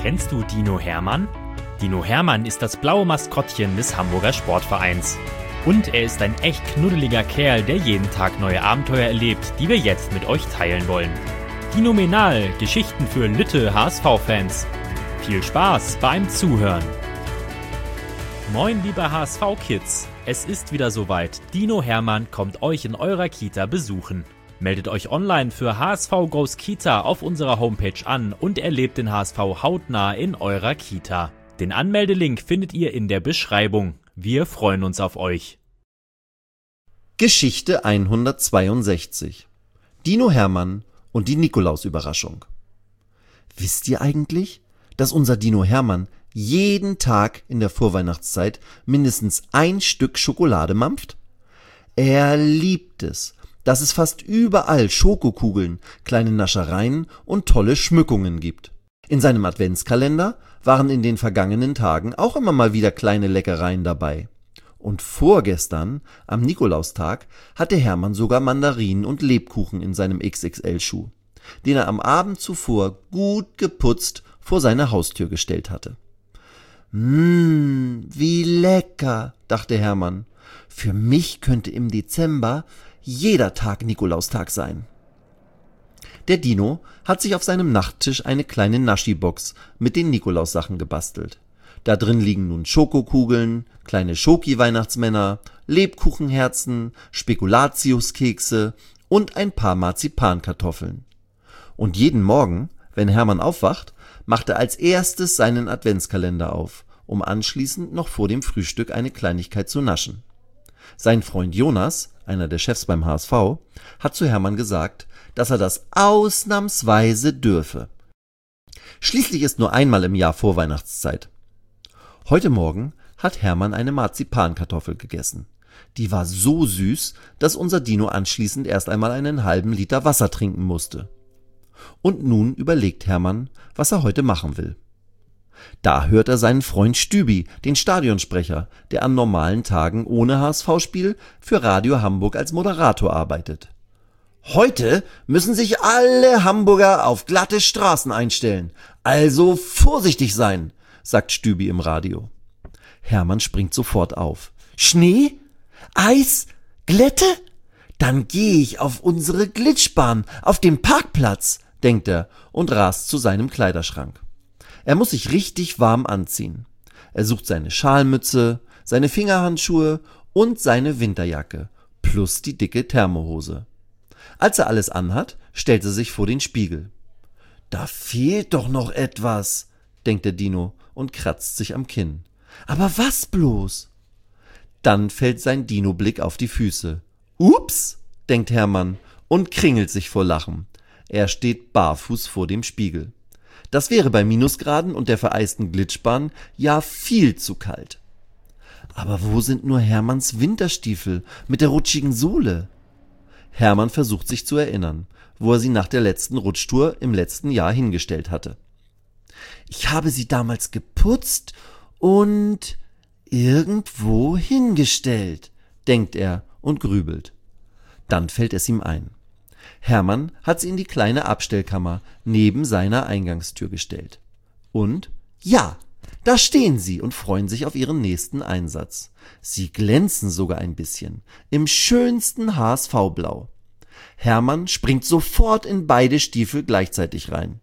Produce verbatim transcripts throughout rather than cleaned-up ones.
Kennst du Dino Hermann? Dino Hermann ist das blaue Maskottchen des Hamburger Sportvereins. Und er ist ein echt knuddeliger Kerl, der jeden Tag neue Abenteuer erlebt, die wir jetzt mit euch teilen wollen. Dinomenal, Geschichten für Lütte H S V-Fans. Viel Spaß beim Zuhören. Moin liebe H S V-Kids, es ist wieder soweit. Dino Hermann kommt euch in eurer Kita besuchen. Meldet euch online für H S V Goes Kita auf unserer Homepage an und erlebt den H S V hautnah in eurer Kita. Den Anmeldelink findet ihr in der Beschreibung. Wir freuen uns auf euch. Geschichte hundertzweiundsechzig. Dino Hermann und die Nikolausüberraschung. Wisst ihr eigentlich, dass unser Dino Hermann jeden Tag in der Vorweihnachtszeit mindestens ein Stück Schokolade mampft? Er liebt es, dass es fast überall Schokokugeln, kleine Naschereien und tolle Schmückungen gibt. In seinem Adventskalender waren in den vergangenen Tagen auch immer mal wieder kleine Leckereien dabei. Und vorgestern, am Nikolaustag, hatte Hermann sogar Mandarinen und Lebkuchen in seinem X X L-Schuh, den er am Abend zuvor gut geputzt vor seine Haustür gestellt hatte. Mmm, wie lecker, dachte Hermann. Für mich könnte im Dezember jeder Tag Nikolaustag sein. Der Dino hat sich auf seinem Nachttisch eine kleine Naschi-Box mit den Nikolaussachen gebastelt. Da drin liegen nun Schokokugeln, kleine Schoki-Weihnachtsmänner, Lebkuchenherzen, Spekulatiuskekse und ein paar Marzipankartoffeln. Und jeden Morgen, wenn Hermann aufwacht, macht er als erstes seinen Adventskalender auf, um anschließend noch vor dem Frühstück eine Kleinigkeit zu naschen. Sein Freund Jonas, einer der Chefs beim H S V, hat zu Hermann gesagt, dass er das ausnahmsweise dürfe. Schließlich ist nur einmal im Jahr Vorweihnachtszeit. Heute Morgen hat Hermann eine Marzipankartoffel gegessen. Die war so süß, dass unser Dino anschließend erst einmal einen halben Liter Wasser trinken musste. Und nun überlegt Hermann, was er heute machen will. Da hört er seinen Freund Stübi, den Stadionsprecher, der an normalen Tagen ohne H S V-Spiel für Radio Hamburg als Moderator arbeitet. Heute müssen sich alle Hamburger auf glatte Straßen einstellen, also vorsichtig sein, sagt Stübi im Radio. Hermann springt sofort auf. Schnee? Eis? Glätte? Dann gehe ich auf unsere Glitschbahn, auf dem Parkplatz, denkt er und rast zu seinem Kleiderschrank. Er muss sich richtig warm anziehen. Er sucht seine Schalmütze, seine Fingerhandschuhe und seine Winterjacke, plus die dicke Thermohose. Als er alles anhat, stellt er sich vor den Spiegel. Da fehlt doch noch etwas, denkt der Dino und kratzt sich am Kinn. Aber was bloß? Dann fällt sein Dino-Blick auf die Füße. Ups, denkt Hermann und kringelt sich vor Lachen. Er steht barfuß vor dem Spiegel. Das wäre bei Minusgraden und der vereisten Glitschbahn ja viel zu kalt. Aber wo sind nur Hermanns Winterstiefel mit der rutschigen Sohle? Hermann versucht sich zu erinnern, wo er sie nach der letzten Rutschtour im letzten Jahr hingestellt hatte. Ich habe sie damals geputzt und irgendwo hingestellt, denkt er und grübelt. Dann fällt es ihm ein. Hermann hat sie in die kleine Abstellkammer neben seiner Eingangstür gestellt. Und ja, da stehen sie und freuen sich auf ihren nächsten Einsatz. Sie glänzen sogar ein bisschen, im schönsten H S V-Blau. Hermann springt sofort in beide Stiefel gleichzeitig rein.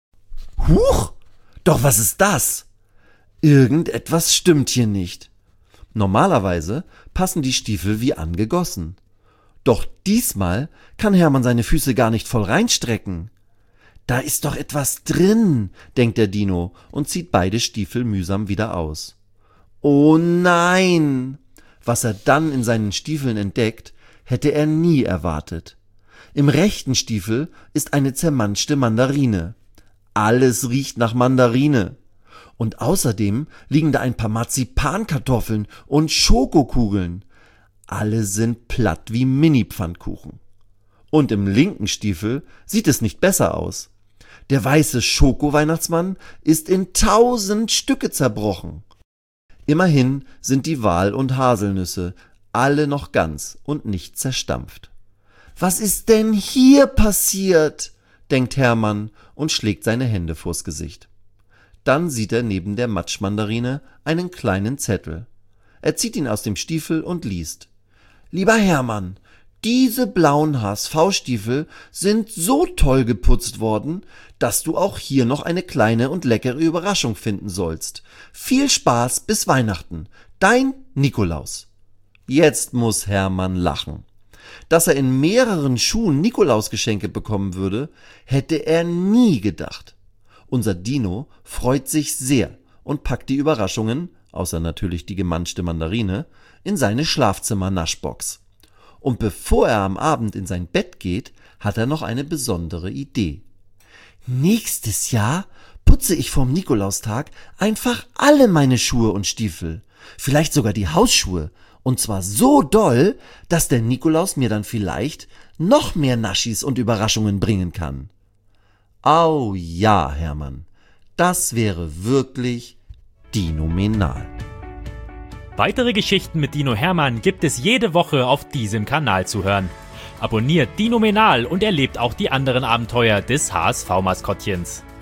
Huch, doch was ist das? Irgendetwas stimmt hier nicht. Normalerweise passen die Stiefel wie angegossen. Doch diesmal kann Hermann seine Füße gar nicht voll reinstrecken. Da ist doch etwas drin, denkt der Dino und zieht beide Stiefel mühsam wieder aus. Oh nein! Was er dann in seinen Stiefeln entdeckt, hätte er nie erwartet. Im rechten Stiefel ist eine zermanschte Mandarine. Alles riecht nach Mandarine. Und außerdem liegen da ein paar Marzipankartoffeln und Schokokugeln. Alle sind platt wie Mini-Pfannkuchen. Und im linken Stiefel sieht es nicht besser aus. Der weiße Schoko-Weihnachtsmann ist in tausend Stücke zerbrochen. Immerhin sind die Wal- und Haselnüsse alle noch ganz und nicht zerstampft. Was ist denn hier passiert? Denkt Hermann und schlägt seine Hände vors Gesicht. Dann sieht er neben der Matschmandarine einen kleinen Zettel. Er zieht ihn aus dem Stiefel und liest. Lieber Hermann, diese blauen H S V-Stiefel sind so toll geputzt worden, dass du auch hier noch eine kleine und leckere Überraschung finden sollst. Viel Spaß bis Weihnachten. Dein Nikolaus. Jetzt muss Hermann lachen. Dass er in mehreren Schuhen Nikolausgeschenke bekommen würde, hätte er nie gedacht. Unser Dino freut sich sehr und packt die Überraschungen, außer natürlich die gemanschte Mandarine, in seine Schlafzimmer-Naschbox. Und bevor er am Abend in sein Bett geht, hat er noch eine besondere Idee. Nächstes Jahr putze ich vorm Nikolaustag einfach alle meine Schuhe und Stiefel, vielleicht sogar die Hausschuhe, und zwar so doll, dass der Nikolaus mir dann vielleicht noch mehr Naschis und Überraschungen bringen kann. Au ja, Hermann, das wäre wirklich dinomenal. Weitere Geschichten mit Dino Hermann gibt es jede Woche auf diesem Kanal zu hören. Abonniert Dinomenal und erlebt auch die anderen Abenteuer des H S V-Maskottchens.